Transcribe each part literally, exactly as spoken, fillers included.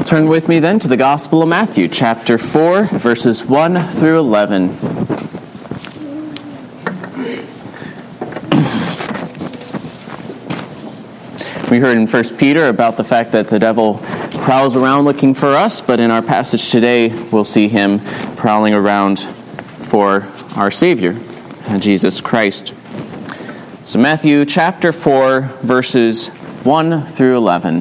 Turn with me then to the Gospel of Matthew, chapter four, verses one through eleven. We heard in First Peter about the fact that the devil prowls around looking for us, but in our passage today, we'll see him prowling around for our Savior, Jesus Christ. So Matthew chapter four, verses one through eleven.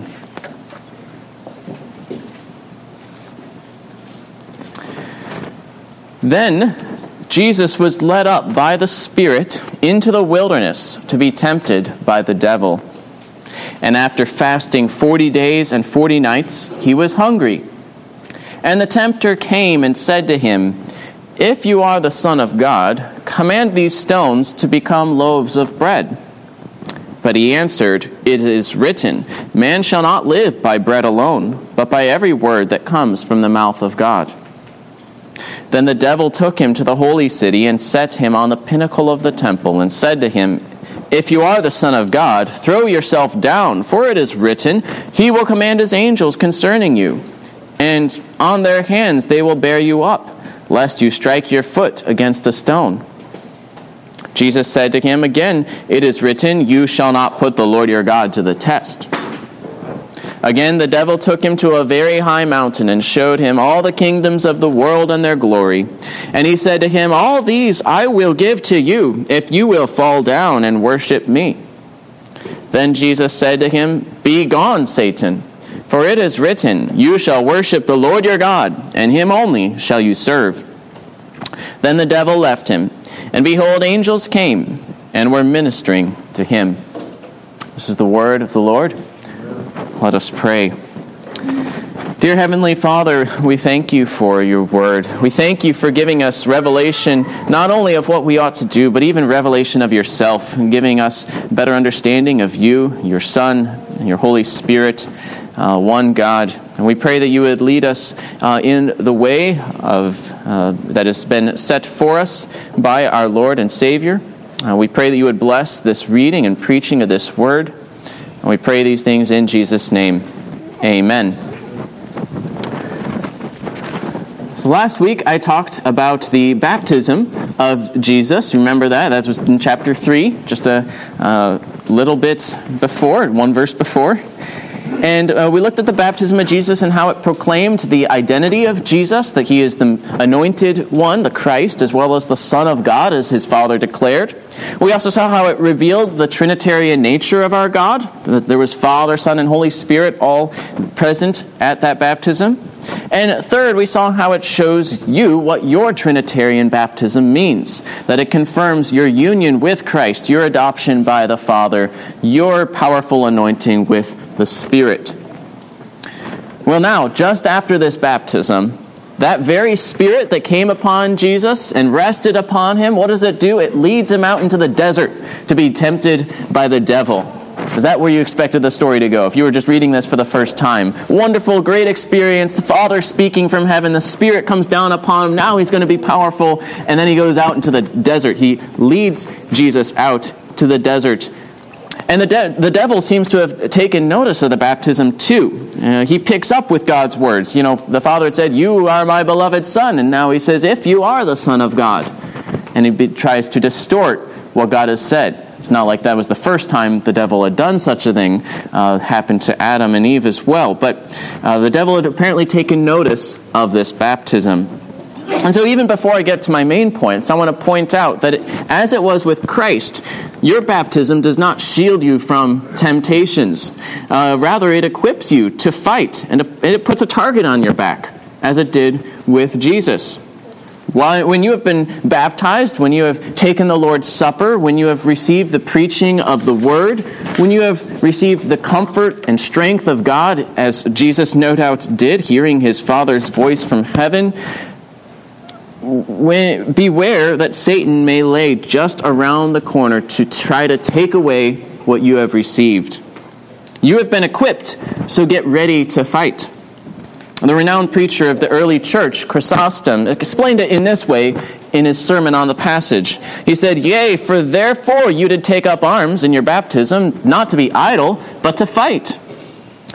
Then Jesus was led up by the Spirit into the wilderness to be tempted by the devil. And after fasting forty days and forty nights, he was hungry. And the tempter came and said to him, "If you are the Son of God, command these stones to become loaves of bread." But he answered, "It is written, man shall not live by bread alone, but by every word that comes from the mouth of God." Then the devil took him to the holy city and set him on the pinnacle of the temple and said to him, "If you are the Son of God, throw yourself down, for it is written, he will command his angels concerning you, and on their hands they will bear you up, lest you strike your foot against a stone." Jesus said to him again, "It is written, you shall not put the Lord your God to the test." Again, the devil took him to a very high mountain and showed him all the kingdoms of the world and their glory. And he said to him, "All these I will give to you, if you will fall down and worship me." Then Jesus said to him, "Be gone, Satan, for it is written, you shall worship the Lord your God, and him only shall you serve." Then the devil left him, and behold, angels came and were ministering to him. This is the word of the Lord. Let us pray. Dear Heavenly Father, we thank you for your word. We thank you for giving us revelation, not only of what we ought to do, but even revelation of yourself, and giving us better understanding of you, your Son, and your Holy Spirit, uh, one God. And we pray that you would lead us uh, in the way of uh, that has been set for us by our Lord and Savior. Uh, we pray that you would bless this reading and preaching of this word. And we pray these things in Jesus' name. Amen. So last week I talked about the baptism of Jesus. Remember that? That was in chapter three, just a uh, little bit before, one verse before. And uh, we looked at the baptism of Jesus and how it proclaimed the identity of Jesus, that he is the anointed one, the Christ, as well as the Son of God, as his Father declared. We also saw how it revealed the Trinitarian nature of our God, that there was Father, Son, and Holy Spirit all present at that baptism. And third, we saw how it shows you what your Trinitarian baptism means, that it confirms your union with Christ, your adoption by the Father, your powerful anointing with the Spirit. Well, now, just after this baptism, that very Spirit that came upon Jesus and rested upon him, what does it do? It leads him out into the desert to be tempted by the devil. Is that where you expected the story to go? If you were just reading this for the first time. Wonderful, great experience. The Father speaking from heaven. The Spirit comes down upon him. Now he's going to be powerful. And then he goes out into the desert. He leads Jesus out to the desert. And the, de- the devil seems to have taken notice of the baptism too. Uh, he picks up with God's words. You know, the Father had said, "You are my beloved Son." And now he says, "If you are the Son of God." And he be- tries to distort what God has said. It's not like that was the first time the devil had done such a thing. Uh, happened to Adam and Eve as well. But uh, the devil had apparently taken notice of this baptism. And so even before I get to my main points, I want to point out that it, as it was with Christ, your baptism does not shield you from temptations. Uh, rather, it equips you to fight, and it puts a target on your back, as it did with Jesus. When you have been baptized, when you have taken the Lord's Supper, when you have received the preaching of the Word, when you have received the comfort and strength of God, as Jesus no doubt did, hearing his Father's voice from heaven, when, beware that Satan may lay just around the corner to try to take away what you have received. You have been equipped, so get ready to fight. The renowned preacher of the early church, Chrysostom, explained it in this way in his sermon on the passage. He said, "Yea, for therefore you did take up arms in your baptism, not to be idle, but to fight.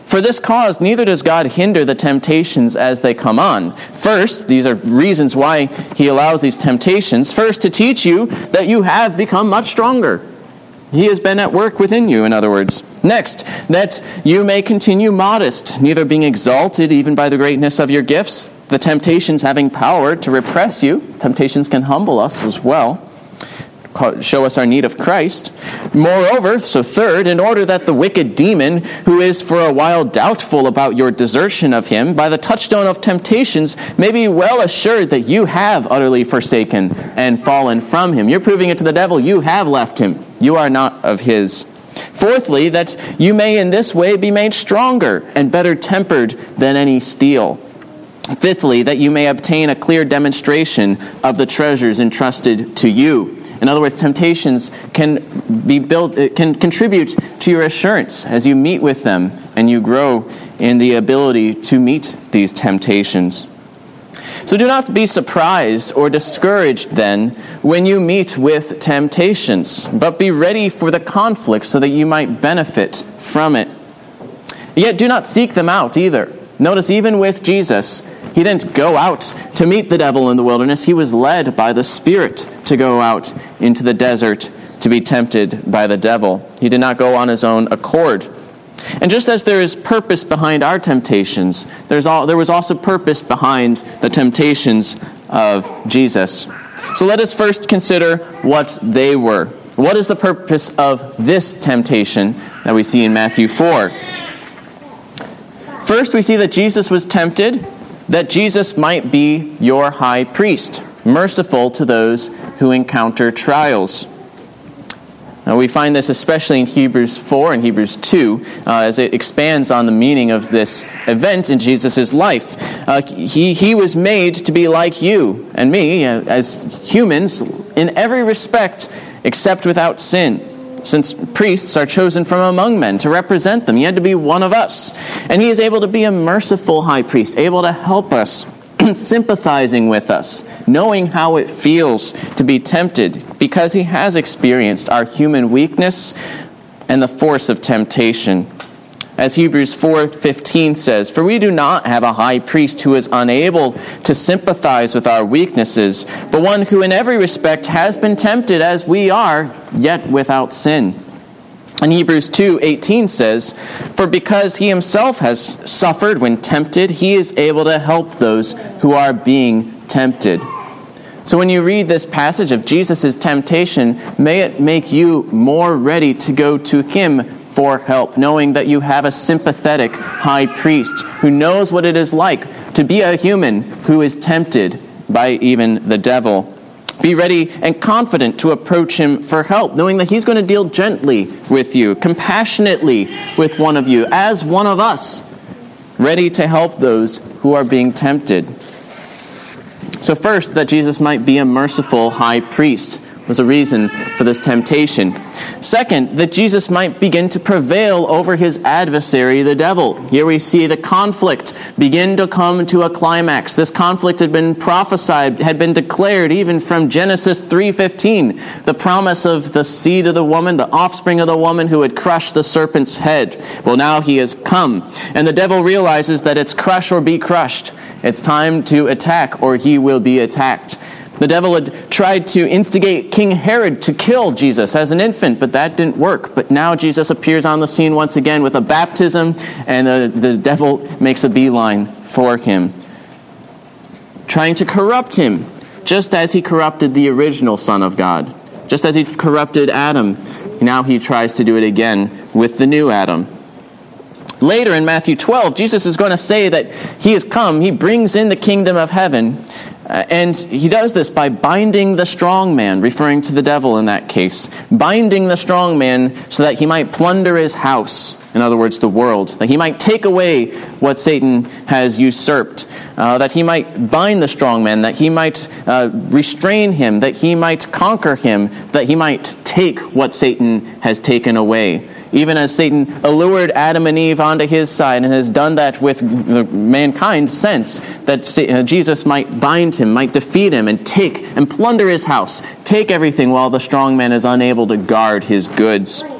For this cause, neither does God hinder the temptations as they come on. First, these are reasons why he allows these temptations. First, to teach you that you have become much stronger. He has been at work within you, in other words. Next, that you may continue modest, neither being exalted even by the greatness of your gifts, the temptations having power to repress you. Temptations can humble us as well, show us our need of Christ. Moreover, so third, in order that the wicked demon, who is for a while doubtful about your desertion of him, by the touchstone of temptations, may be well assured that you have utterly forsaken and fallen from him. You're proving it to the devil. You have left him. You are not of his. Fourthly, that you may in this way be made stronger and better tempered than any steel. Fifthly, that you may obtain a clear demonstration of the treasures entrusted to you. In other words, temptations can be built, it can contribute to your assurance as you meet with them and you grow in the ability to meet these temptations. So do not be surprised or discouraged then when you meet with temptations, but be ready for the conflict so that you might benefit from it. Yet do not seek them out either. Notice even with Jesus, he didn't go out to meet the devil in the wilderness. He was led by the Spirit to go out into the desert to be tempted by the devil. He did not go on his own accord. And just as there is purpose behind our temptations, there's all, there was also purpose behind the temptations of Jesus. So let us first consider what they were. What is the purpose of this temptation that we see in Matthew four? First, we see that Jesus was tempted, that Jesus might be your high priest, merciful to those who encounter trials. Now, we find this especially in Hebrews four and Hebrews two, uh, as it expands on the meaning of this event in Jesus' life. Uh, he, he was made to be like you and me, uh, as humans, in every respect, except without sin. Since priests are chosen from among men to represent them, he had to be one of us. And he is able to be a merciful high priest, able to help us, sympathizing with us, knowing how it feels to be tempted, because he has experienced our human weakness and the force of temptation. As Hebrews four fifteen says, "For we do not have a high priest who is unable to sympathize with our weaknesses, but one who in every respect has been tempted as we are, yet without sin." And Hebrews two eighteen says, "For because he himself has suffered when tempted, he is able to help those who are being tempted." So when you read this passage of Jesus' temptation, may it make you more ready to go to him for help, knowing that you have a sympathetic high priest who knows what it is like to be a human who is tempted by even the devil. Be ready and confident to approach him for help, knowing that he's going to deal gently with you, compassionately with one of you, as one of us, ready to help those who are being tempted. So first, that Jesus might be a merciful high priest was a reason for this temptation. Second, that Jesus might begin to prevail over his adversary, the devil. Here we see the conflict begin to come to a climax. This conflict had been prophesied, had been declared even from Genesis three fifteen, the promise of the seed of the woman, the offspring of the woman who would crush the serpent's head. Well, now he has come, and the devil realizes that it's crush or be crushed. It's time to attack, or he will be attacked. The devil had tried to instigate King Herod to kill Jesus as an infant, but that didn't work. But now Jesus appears on the scene once again with a baptism, and the, the devil makes a beeline for him, trying to corrupt him, just as he corrupted the original Son of God. Just as he corrupted Adam, now he tries to do it again with the new Adam. Later in Matthew twelve, Jesus is going to say that he has come, he brings in the kingdom of heaven, uh, and he does this by binding the strong man, referring to the devil in that case, binding the strong man so that he might plunder his house, in other words, the world, that he might take away what Satan has usurped, uh, that he might bind the strong man, that he might uh, restrain him, that he might conquer him, that he might take what Satan has taken away. Even as Satan allured Adam and Eve onto his side and has done that with mankind since, that Jesus might bind him, might defeat him, and take and plunder his house, take everything while the strong man is unable to guard his goods.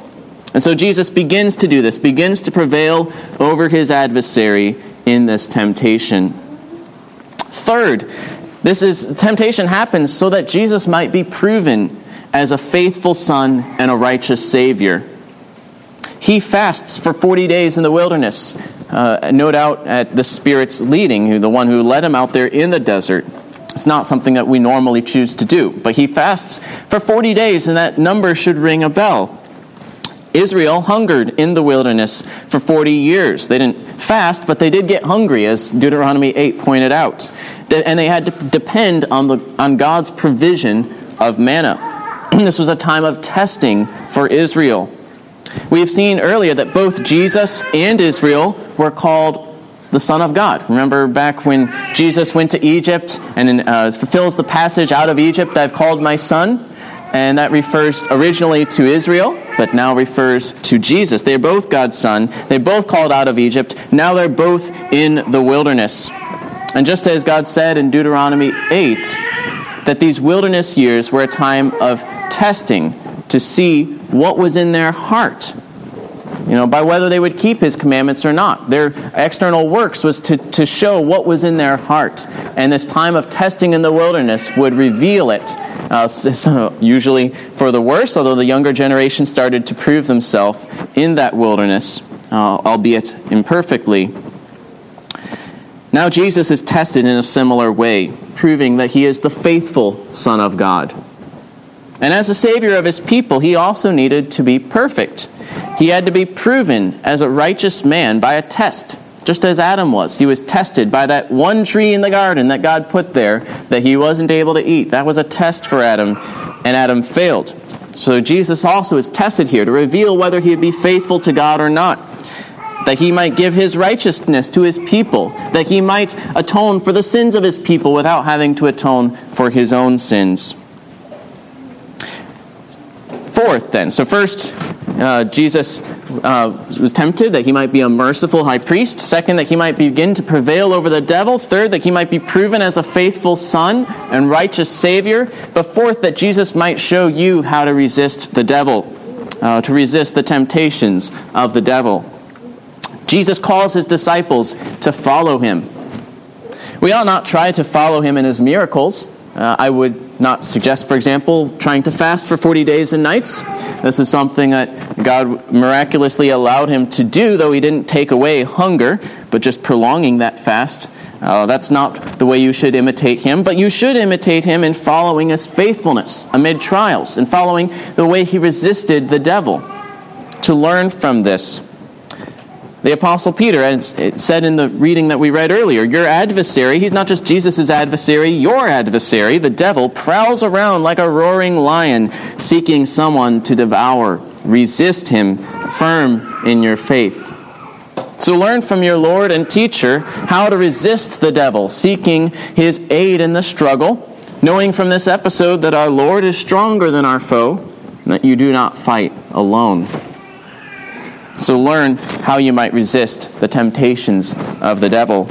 And so Jesus begins to do this, begins to prevail over his adversary in this temptation. Third, this is temptation happens so that Jesus might be proven as a faithful son and a righteous Savior. He fasts for forty days in the wilderness, uh, no doubt at the Spirit's leading, who the one who led him out there in the desert. It's not something that we normally choose to do, but he fasts for forty days, and that number should ring a bell. Israel hungered in the wilderness for forty years. They didn't fast, but they did get hungry, as Deuteronomy eight pointed out. And they had to depend on the on God's provision of manna. This was a time of testing for Israel. We have seen earlier that both Jesus and Israel were called the Son of God. Remember back when Jesus went to Egypt and uh, fulfills the passage, out of Egypt I've called my son. And that refers originally to Israel, but now refers to Jesus. They're both God's son. They're both called out of Egypt. Now they're both in the wilderness. And just as God said in Deuteronomy eight, that these wilderness years were a time of testing to see what was in their heart, you know, by whether they would keep his commandments or not. Their external works was to, to show what was in their heart. And this time of testing in the wilderness would reveal it, uh, so usually for the worse, although the younger generation started to prove themselves in that wilderness, uh, albeit imperfectly. Now Jesus is tested in a similar way, proving that he is the faithful Son of God. And as a Savior of his people, he also needed to be perfect. He had to be proven as a righteous man by a test, just as Adam was. He was tested by that one tree in the garden that God put there that he wasn't able to eat. That was a test for Adam, and Adam failed. So Jesus also is tested here to reveal whether he'd be faithful to God or not, that he might give his righteousness to his people, that he might atone for the sins of his people without having to atone for his own sins. Fourth, then. So first, uh, Jesus uh, was tempted that he might be a merciful high priest. Second, that he might begin to prevail over the devil. Third, that he might be proven as a faithful son and righteous Savior. But fourth, that Jesus might show you how to resist the devil, uh, to resist the temptations of the devil. Jesus calls his disciples to follow him. We ought not try to follow him in his miracles. Uh, I would not suggest, for example, trying to fast for forty days and nights. This is something that God miraculously allowed him to do, though he didn't take away hunger, but just prolonging that fast. Uh, that's not the way you should imitate him, but you should imitate him in following his faithfulness amid trials and following the way he resisted the devil. To learn from this, the Apostle Peter, as it said in the reading that we read earlier, your adversary, he's not just Jesus' adversary, your adversary, the devil, prowls around like a roaring lion, seeking someone to devour. Resist him, firm in your faith. So learn from your Lord and teacher how to resist the devil, seeking his aid in the struggle, knowing from this episode that our Lord is stronger than our foe, and that you do not fight alone. So learn how you might resist the temptations of the devil.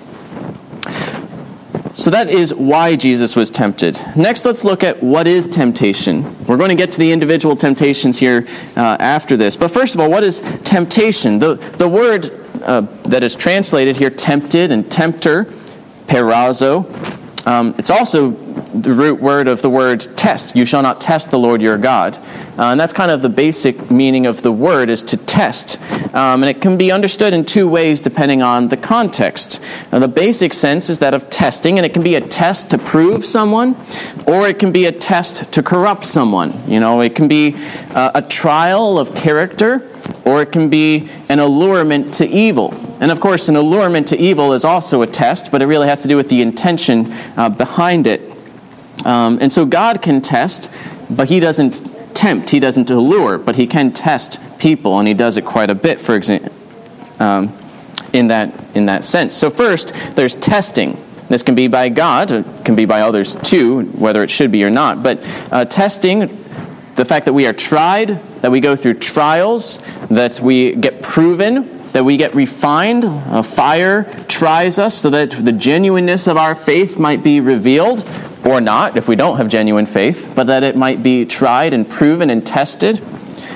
So that is why Jesus was tempted. Next, let's look at what is temptation. We're going to get to the individual temptations here uh, after this. But first of all, what is temptation? The, the word uh, that is translated here, tempted and tempter, perazo, um, it's also the root word of the word test. You shall not test the Lord your God. Uh, and that's kind of the basic meaning of the word, is to test. Um, and it can be understood in two ways depending on the context. Now, the basic sense is that of testing, and it can be a test to prove someone, or it can be a test to corrupt someone. You know, it can be uh, a trial of character, or it can be an allurement to evil. And of course, an allurement to evil is also a test, but it really has to do with the intention uh, behind it. Um, and so God can test, but he doesn't tempt, he doesn't allure, but he can test people, and he does it quite a bit, for example, um, in that in that sense. So first, there's testing. This can be by God, it can be by others too, whether it should be or not. But uh, testing, the fact that we are tried, that we go through trials, that we get proven, that we get refined. A fire tries us so that the genuineness of our faith might be revealed, or not, if we don't have genuine faith, but that it might be tried and proven and tested.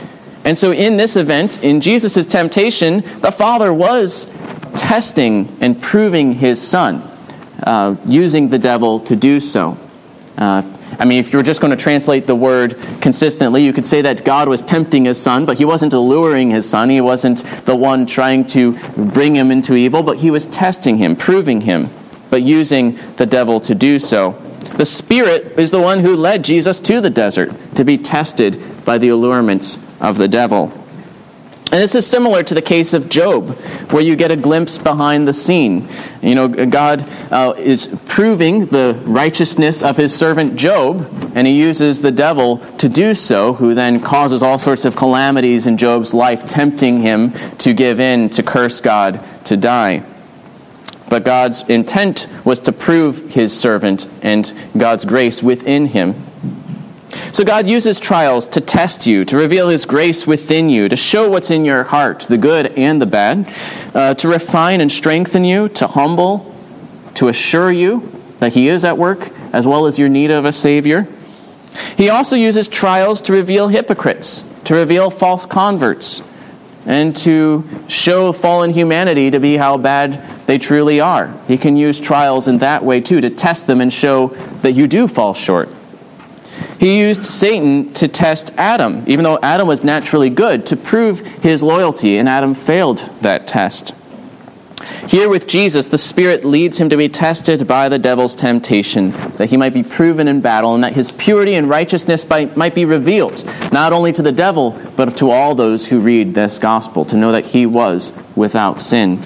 And so in this event, in Jesus' temptation, the Father was testing and proving his Son, uh, using the devil to do so. Uh, I mean, if you were just going to translate the word consistently, you could say that God was tempting his Son, but he wasn't alluring his Son. He wasn't the one trying to bring him into evil, but he was testing him, proving him, but using the devil to do so. The Spirit is the one who led Jesus to the desert to be tested by the allurements of the devil. And this is similar to the case of Job, where you get a glimpse behind the scene. You know, God uh, is proving the righteousness of his servant Job, and he uses the devil to do so, who then causes all sorts of calamities in Job's life, tempting him to give in, to curse God, to die. But God's intent was to prove his servant and God's grace within him. So God uses trials to test you, to reveal his grace within you, to show what's in your heart, the good and the bad, uh, to refine and strengthen you, to humble, to assure you that he is at work, as well as your need of a Savior. He also uses trials to reveal hypocrites, to reveal false converts, and to show fallen humanity to be how bad they truly are. He can use trials in that way too, to test them and show that you do fall short. He used Satan to test Adam, even though Adam was naturally good, to prove his loyalty, and Adam failed that test. Here with Jesus, the Spirit leads him to be tested by the devil's temptation, that he might be proven in battle, and that his purity and righteousness might be revealed, not only to the devil, but to all those who read this gospel, to know that he was without sin.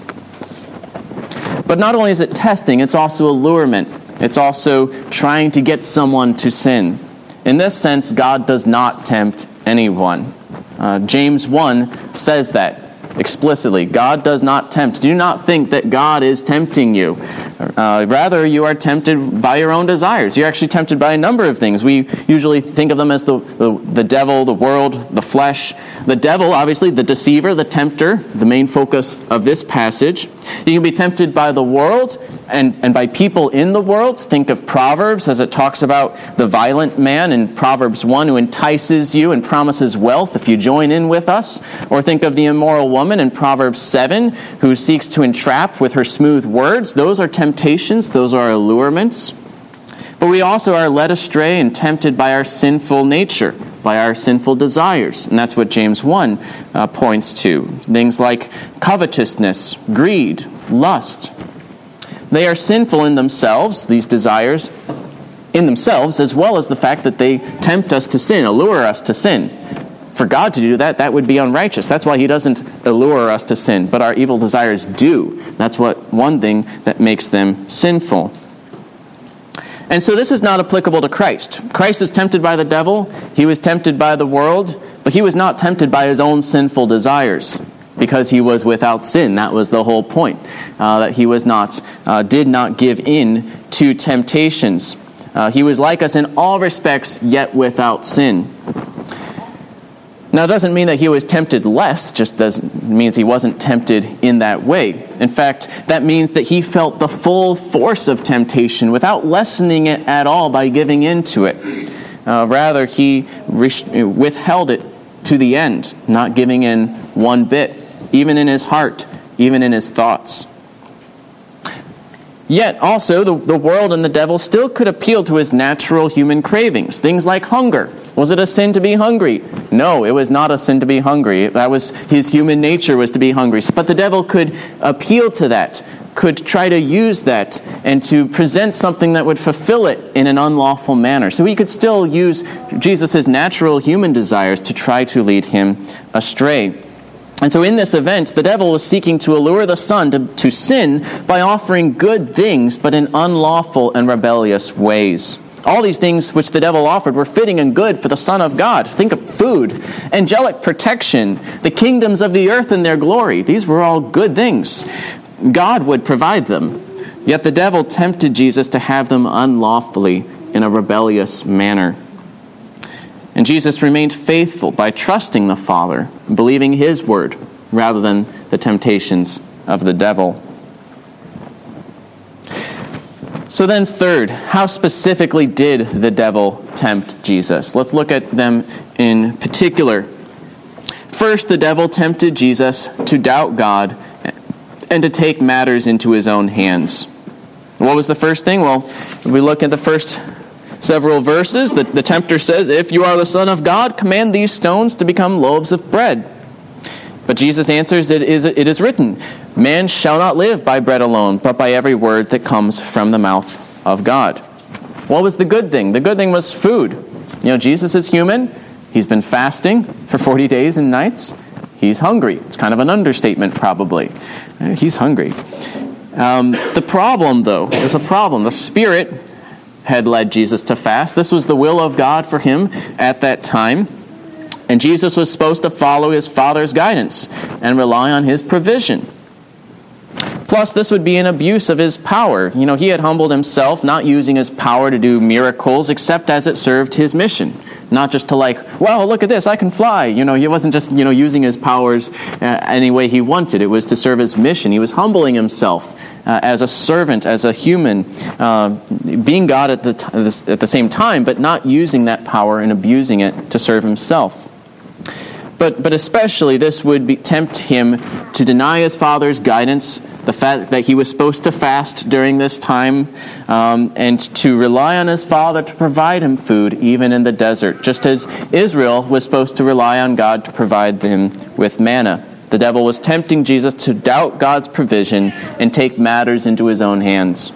But not only is it testing, it's also allurement. It's also trying to get someone to sin. In this sense, God does not tempt anyone. Uh, James one says that explicitly. God does not tempt. Do not think that God is tempting you. Uh, rather, you are tempted by your own desires. You're actually tempted by a number of things. We usually think of them as the, the, the devil, the world, the flesh. The devil, obviously, the deceiver, the tempter, the main focus of this passage. You can be tempted by the world and, and by people in the world. Think of Proverbs as it talks about the violent man in Proverbs one who entices you and promises wealth if you join in with us. Or think of the immoral woman in Proverbs seven who seeks to entrap with her smooth words. Those are temptations. Those are allurements. But we also are led astray and tempted by our sinful nature, by our sinful desires. And that's what James one uh, points to. Things like covetousness, greed, lust. They are sinful in themselves, these desires, in themselves, as well as the fact that they tempt us to sin, allure us to sin. For God to do that, that would be unrighteous. That's why he doesn't allure us to sin, but our evil desires do. That's what one thing that makes them sinful. And so this is not applicable to Christ. Christ is tempted by the devil. He was tempted by the world, but he was not tempted by his own sinful desires because he was without sin. That was the whole point, uh, that he was not, uh, did not give in to temptations. Uh, he was like us in all respects, yet without sin. Now, it doesn't mean that he was tempted less, just doesn't means he wasn't tempted in that way. In fact, that means that he felt the full force of temptation without lessening it at all by giving in to it. Uh, rather, he withheld it to the end, not giving in one bit, even in his heart, even in his thoughts. Yet, also, the, the world and the devil still could appeal to his natural human cravings, things like hunger. Was it a sin to be hungry? No, it was not a sin to be hungry. That was his human nature, was to be hungry. But the devil could appeal to that, could try to use that, and to present something that would fulfill it in an unlawful manner. So he could still use Jesus' natural human desires to try to lead him astray. And so in this event, the devil was seeking to allure the Son to, to sin by offering good things, but in unlawful and rebellious ways. All these things which the devil offered were fitting and good for the Son of God. Think of food, angelic protection, the kingdoms of the earth and their glory. These were all good things. God would provide them. Yet the devil tempted Jesus to have them unlawfully in a rebellious manner. And Jesus remained faithful by trusting the Father, believing his word, rather than the temptations of the devil. So then third, how specifically did the devil tempt Jesus? Let's look at them in particular. First, the devil tempted Jesus to doubt God and to take matters into his own hands. What was the first thing? Well, if we look at the first several verses, the, the tempter says, "If you are the Son of God, command these stones to become loaves of bread." But Jesus answers, it is, it is written, "Man shall not live by bread alone, but by every word that comes from the mouth of God." What was the good thing? The good thing was food. You know, Jesus is human. He's been fasting for forty days and nights. He's hungry. It's kind of an understatement, probably. He's hungry. Um, the problem, though, there's a problem. The Spirit had led Jesus to fast. This was the will of God for him at that time. And Jesus was supposed to follow his Father's guidance and rely on his provision. Plus, this would be an abuse of his power. You know, he had humbled himself, not using his power to do miracles, except as it served his mission. Not just to like, wow, look at this, I can fly. You know, he wasn't just, you know, using his powers uh, any way he wanted. It was to serve his mission. He was humbling himself uh, as a servant, as a human, uh, being God at the, t- at the same time, but not using that power and abusing it to serve himself. But but especially this would be, tempt him to deny his Father's guidance, the fact that he was supposed to fast during this time, um, and to rely on his Father to provide him food even in the desert, just as Israel was supposed to rely on God to provide them with manna. The devil was tempting Jesus to doubt God's provision and take matters into his own hands.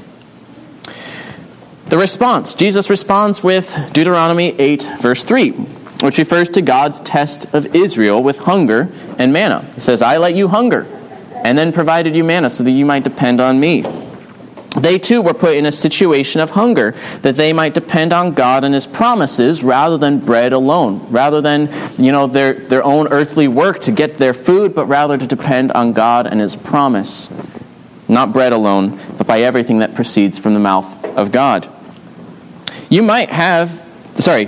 The response. Jesus responds with Deuteronomy eight, verse three. Which refers to God's test of Israel with hunger and manna. He says, "I let you hunger, and then provided you manna so that you might depend on me." They too were put in a situation of hunger, that they might depend on God and his promises rather than bread alone, rather than, you know, their, their own earthly work to get their food, but rather to depend on God and his promise. Not bread alone, but by everything that proceeds from the mouth of God. You might have, sorry,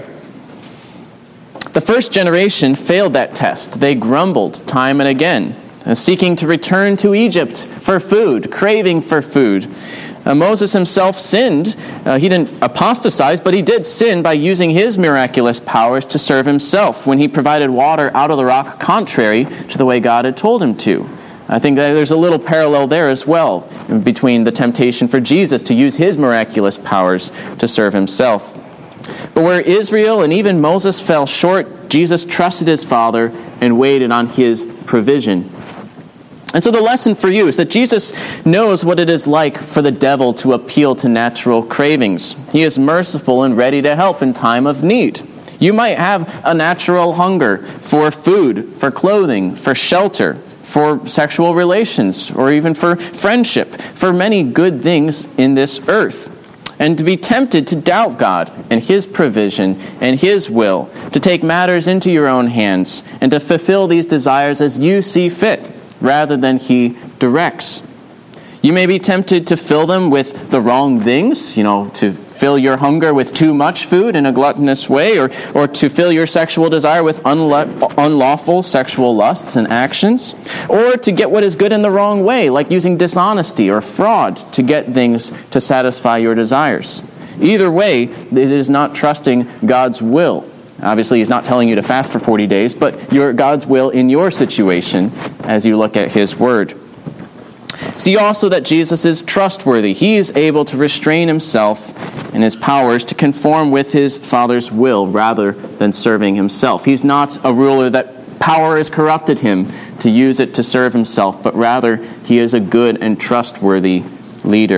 The first generation failed that test. They grumbled time and again, seeking to return to Egypt for food, craving for food. Uh, Moses himself sinned. Uh, he didn't apostatize, but he did sin by using his miraculous powers to serve himself when he provided water out of the rock contrary to the way God had told him to. I think that there's a little parallel there as well between the temptation for Jesus to use his miraculous powers to serve himself. But where Israel and even Moses fell short, Jesus trusted his Father and waited on his provision. And so the lesson for you is that Jesus knows what it is like for the devil to appeal to natural cravings. He is merciful and ready to help in time of need. You might have a natural hunger for food, for clothing, for shelter, for sexual relations, or even for friendship, for many good things in this earth. And to be tempted to doubt God and his provision and his will, to take matters into your own hands and to fulfill these desires as you see fit, rather than he directs. You may be tempted to fill them with the wrong things, you know, to fill your hunger with too much food in a gluttonous way, or, or to fill your sexual desire with unla- unlawful sexual lusts and actions, or to get what is good in the wrong way, like using dishonesty or fraud to get things to satisfy your desires. Either way, it is not trusting God's will. Obviously, he's not telling you to fast for forty days, but your God's will in your situation as you look at his word. See also that Jesus is trustworthy. He is able to restrain himself and his powers to conform with his Father's will rather than serving himself. He's not a ruler that power has corrupted him to use it to serve himself, but rather he is a good and trustworthy leader.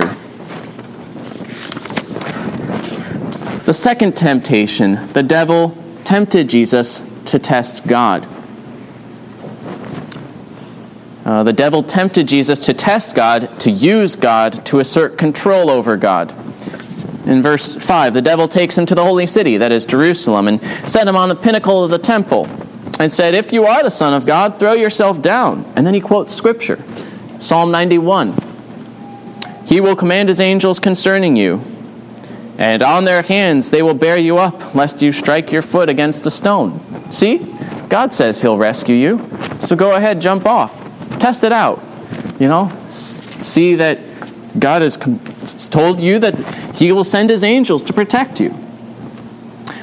The second temptation, the devil tempted Jesus to test God. Uh, the devil tempted Jesus to test God, to use God, to assert control over God. In verse five, the devil takes him to the holy city, that is Jerusalem, and set him on the pinnacle of the temple, and said, "If you are the Son of God, throw yourself down." And then he quotes Scripture, Psalm ninety-one. "He will command his angels concerning you, and on their hands they will bear you up, lest you strike your foot against a stone." See? God says he'll rescue you. So go ahead, jump off. Test it out. You know, see that God has told you that he will send his angels to protect you.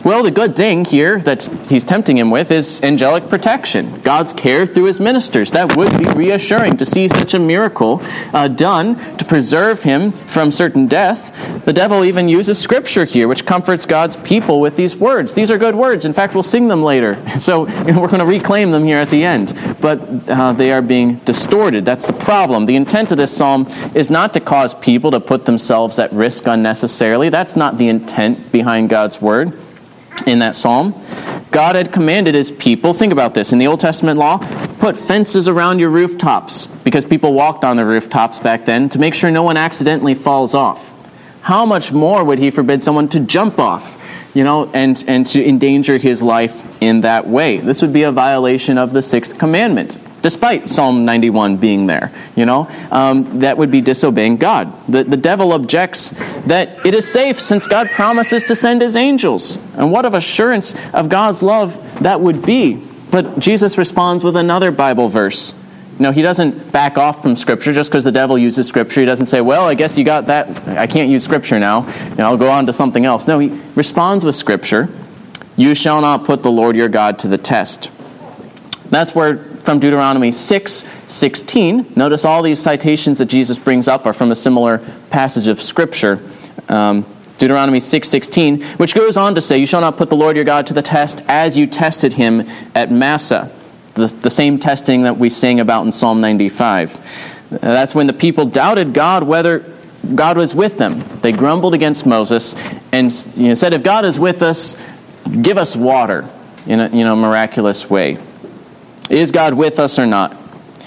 Well, the good thing here that he's tempting him with is angelic protection, God's care through his ministers. That would be reassuring to see such a miracle uh, done to preserve him from certain death. The devil even uses Scripture here, which comforts God's people with these words. These are good words. In fact, we'll sing them later. So you know, we're going to reclaim them here at the end. But uh, they are being distorted. That's the problem. The intent of this psalm is not to cause people to put themselves at risk unnecessarily. That's not the intent behind God's word. In that psalm, God had commanded his people, think about this, in the Old Testament law, put fences around your rooftops because people walked on the rooftops back then to make sure no one accidentally falls off. How much more would he forbid someone to jump off, you know, and, and to endanger his life in that way? This would be a violation of the sixth commandment, despite Psalm ninety-one being there, you know. Um, that would be disobeying God. The, the devil objects that it is safe since God promises to send his angels. And what of assurance of God's love that would be? But Jesus responds with another Bible verse. You know, he doesn't back off from Scripture just because the devil uses Scripture. He doesn't say, well, I guess you got that. I can't use Scripture now. You know, I'll go on to something else. No, he responds with Scripture. You shall not put the Lord your God to the test. That's where, from Deuteronomy six sixteen, notice all these citations that Jesus brings up are from a similar passage of Scripture. Um, Deuteronomy six sixteen, which goes on to say, you shall not put the Lord your God to the test as you tested him at Massah. The, the same testing that we sing about in Psalm ninety-five. Uh, that's when the people doubted God whether God was with them. They grumbled against Moses and you know, said, if God is with us, give us water in a you know, miraculous way. Is God with us or not?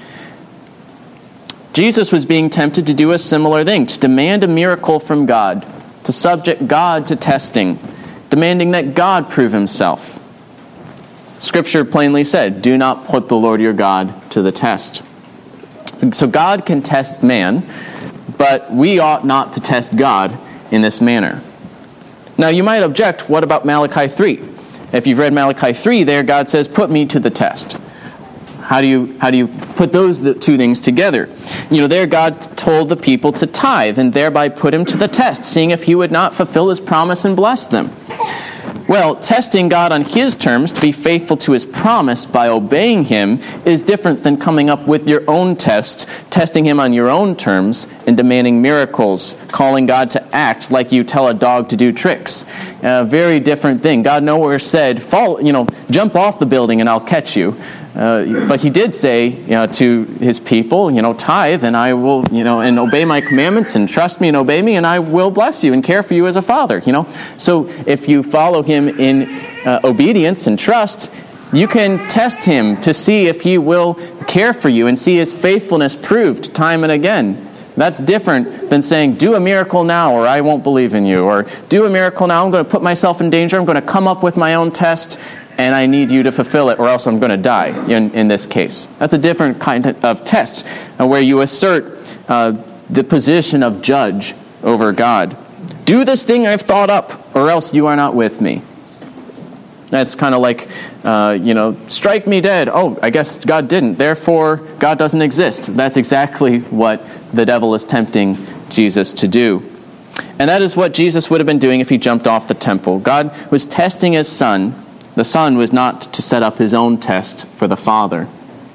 Jesus was being tempted to do a similar thing, to demand a miracle from God, to subject God to testing, demanding that God prove himself. Scripture plainly said, do not put the Lord your God to the test. So God can test man, but we ought not to test God in this manner. Now you might object, what about Malachi three? If you've read Malachi three there, God says, put me to the test. How do you how do you put those two things together? You know, there God told the people to tithe and thereby put him to the test, seeing if he would not fulfill his promise and bless them. Well, testing God on his terms to be faithful to his promise by obeying him is different than coming up with your own test, testing him on your own terms, and demanding miracles, calling God to act like you tell a dog to do tricks. A very different thing. God nowhere said, "Fall, you know, jump off the building and I'll catch you." Uh, but he did say, you know, to his people, you know, tithe and I will, you know, and obey my commandments and trust me and obey me and I will bless you and care for you as a father, you know. So if you follow him in uh, obedience and trust, you can test him to see if he will care for you and see his faithfulness proved time and again. That's different than saying, do a miracle now or I won't believe in you. Or do a miracle now, I'm going to put myself in danger, I'm going to come up with my own test and I need you to fulfill it or else I'm going to die in, in this case. That's a different kind of test uh, where you assert uh, the position of judge over God. Do this thing I've thought up or else you are not with me. That's kind of like, uh, you know, strike me dead. Oh, I guess God didn't. Therefore, God doesn't exist. That's exactly what the devil is tempting Jesus to do. And that is what Jesus would have been doing if he jumped off the temple. God was testing his son. The Son was not to set up his own test for the Father.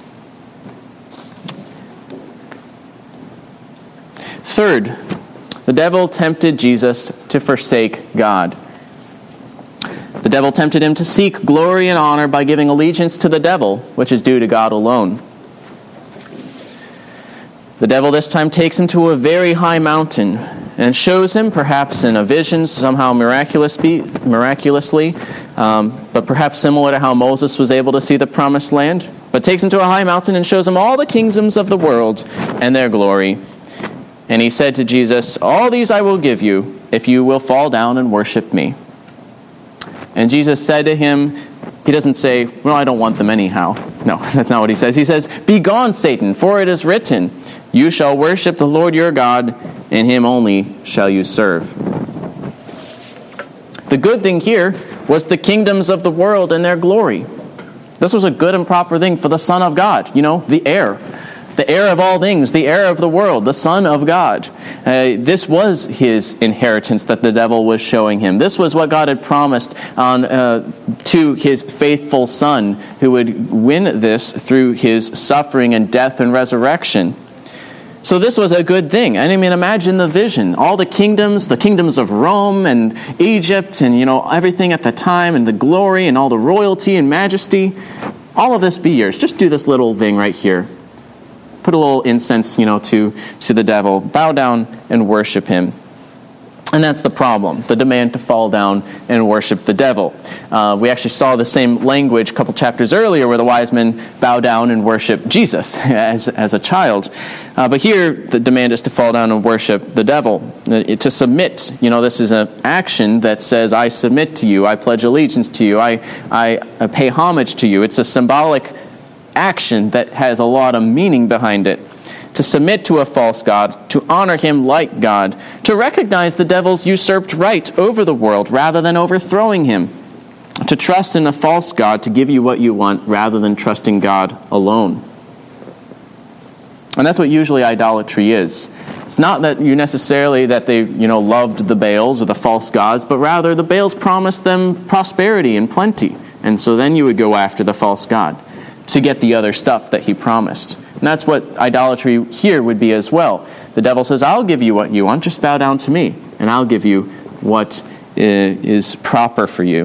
Third, the devil tempted Jesus to forsake God. The devil tempted him to seek glory and honor by giving allegiance to the devil, which is due to God alone. The devil this time takes him to a very high mountain and shows him, perhaps in a vision, somehow miraculously, miraculously um, but perhaps similar to how Moses was able to see the promised land, but takes him to a high mountain and shows him all the kingdoms of the world and their glory. And he said to Jesus, all these I will give you if you will fall down and worship me. And Jesus said to him, he doesn't say, well, I don't want them anyhow. No, that's not what he says. He says, begone, Satan, for it is written, you shall worship the Lord your God, and him only shall you serve. The good thing here was the kingdoms of the world and their glory. This was a good and proper thing for the Son of God, you know, the heir. the heir of all things, the heir of the world, the Son of God. Uh, this was his inheritance that the devil was showing him. This was what God had promised on uh, to his faithful Son, who would win this through his suffering and death and resurrection. So this was a good thing. And I mean, imagine the vision. All the kingdoms, the kingdoms of Rome and Egypt and, you know, everything at the time and the glory and all the royalty and majesty. All of this be yours. Just do this little thing right here. Put a little incense, you know, to, to the devil. Bow down and worship him. And that's the problem, the demand to fall down and worship the devil. Uh, we actually saw the same language a couple chapters earlier where the wise men bow down and worship Jesus as, as a child. Uh, but here, the demand is to fall down and worship the devil, uh, to submit. You know, this is an action that says, I submit to you, I pledge allegiance to you, I, I, I pay homage to you. It's a symbolic action that has a lot of meaning behind it. To submit to a false god, to honor him like God, to recognize the devil's usurped right over the world rather than overthrowing him, to trust in a false god to give you what you want rather than trusting God alone. And that's what usually idolatry is. It's not that you necessarily that they, you know, loved the Baals or the false gods, but rather the Baals promised them prosperity and plenty. And so then you would go after the false god to get the other stuff that he promised. And that's what idolatry here would be as well. The devil says, I'll give you what you want, just bow down to me, and I'll give you what is proper for you.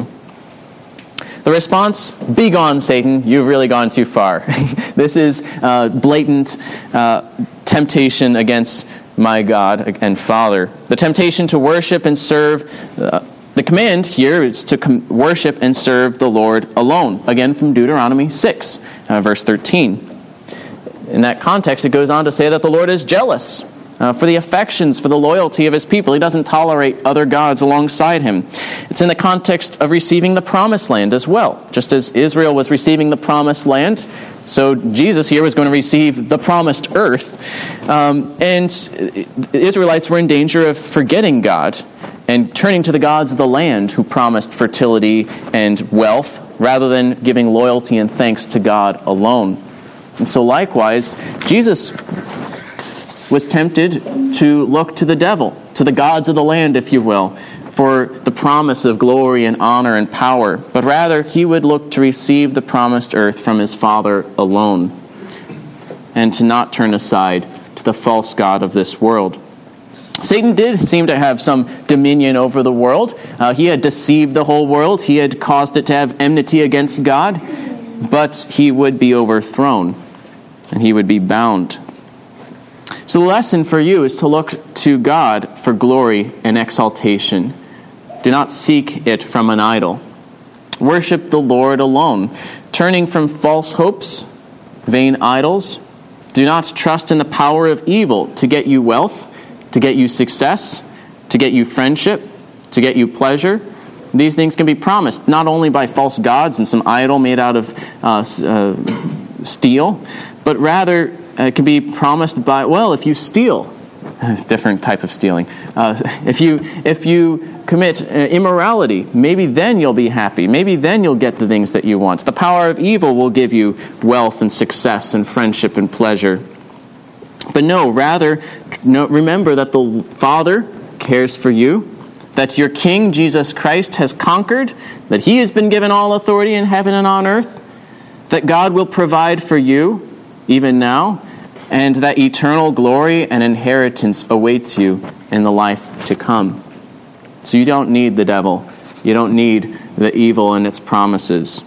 The response, be gone, Satan, you've really gone too far. This is uh, blatant uh, temptation against my God and Father. The temptation to worship and serve, uh, the command here is to com- worship and serve the Lord alone. Again, from Deuteronomy six, uh, verse thirteen. In that context, it goes on to say that the Lord is jealous uh, for the affections, for the loyalty of his people. He doesn't tolerate other gods alongside him. It's in the context of receiving the promised land as well. Just as Israel was receiving the promised land, so Jesus here was going to receive the promised earth. Um, and the Israelites were in danger of forgetting God and turning to the gods of the land who promised fertility and wealth rather than giving loyalty and thanks to God alone. And so likewise, Jesus was tempted to look to the devil, to the gods of the land, if you will, for the promise of glory and honor and power. But rather, he would look to receive the promised earth from his Father alone, and to not turn aside to the false god of this world. Satan did seem to have some dominion over the world. Uh, he had deceived the whole world. He had caused it to have enmity against God. But he would be overthrown, and he would be bound. So the lesson for you is to look to God for glory and exaltation. Do not seek it from an idol. Worship the Lord alone, turning from false hopes, vain idols. Do not trust in the power of evil to get you wealth, to get you success, to get you friendship, to get you pleasure. These things can be promised not only by false gods and some idol made out of uh, uh, steel, but rather uh, it can be promised by, well, if you steal, different type of stealing. Uh, if you if you commit uh, immorality, maybe then you'll be happy. Maybe then you'll get the things that you want. The power of evil will give you wealth and success and friendship and pleasure. But no, rather, no, remember that the Father cares for you, that your King, Jesus Christ, has conquered, that he has been given all authority in heaven and on earth, that God will provide for you, even now, and that eternal glory and inheritance awaits you in the life to come. So you don't need the devil. You don't need the evil and its promises.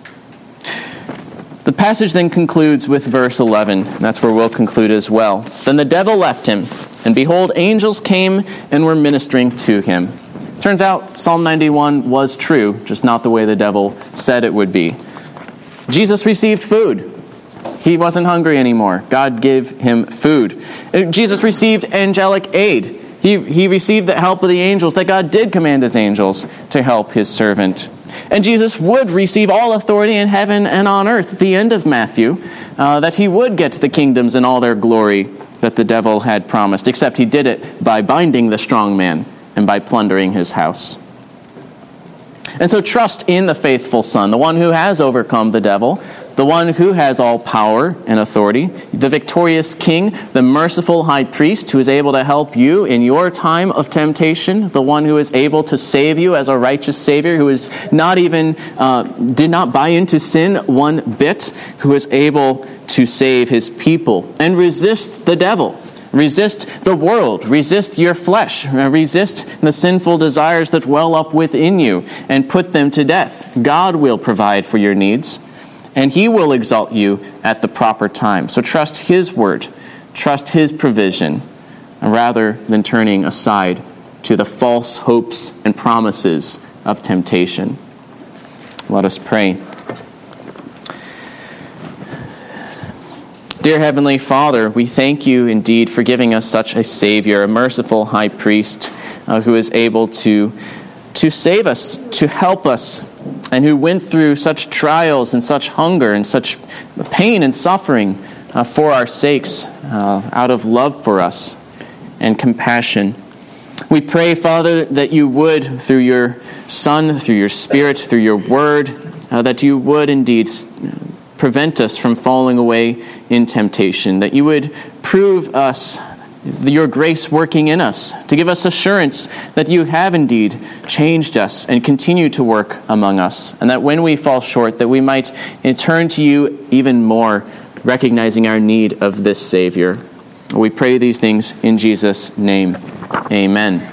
The passage then concludes with verse eleven. That's where we'll conclude as well. Then the devil left him, and behold, angels came and were ministering to him. Turns out Psalm ninety-one was true, just not the way the devil said it would be. Jesus received food. He wasn't hungry anymore. God gave him food. Jesus received angelic aid. He, he received the help of the angels, that God did command his angels to help his servant. And Jesus would receive all authority in heaven and on earth at the end of Matthew, uh, that he would get the kingdoms in all their glory that the devil had promised, except he did it by binding the strong man and by plundering his house. And so trust in the faithful Son, the one who has overcome the devil, the one who has all power and authority, the victorious King, the merciful high priest who is able to help you in your time of temptation, the one who is able to save you as a righteous Savior, who is not even, uh, did not buy into sin one bit, who is able to save his people and resist the devil. Resist the world, resist your flesh, resist the sinful desires that well up within you and put them to death. God will provide for your needs, and he will exalt you at the proper time. So trust his word, trust his provision, rather than turning aside to the false hopes and promises of temptation. Let us pray. Dear Heavenly Father, we thank you indeed for giving us such a Savior, a merciful high priest uh, who is able to, to save us, to help us, and who went through such trials and such hunger and such pain and suffering uh, for our sakes, uh, out of love for us and compassion. We pray, Father, that you would, through your Son, through your Spirit, through your Word, uh, that you would indeed prevent us from falling away in temptation, that you would prove us your grace working in us, to give us assurance that you have indeed changed us and continue to work among us, and that when we fall short, that we might turn to you even more, recognizing our need of this Savior. We pray these things in Jesus' name. Amen.